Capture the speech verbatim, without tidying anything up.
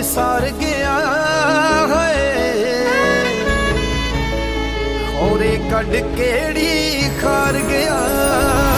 ਸਾਰ ਗਿਆ ਹੋਏ ਖੋਰੇ ਕੱਢ ਕਿਹੜੀ ਖਾਰ ਗਿਆ।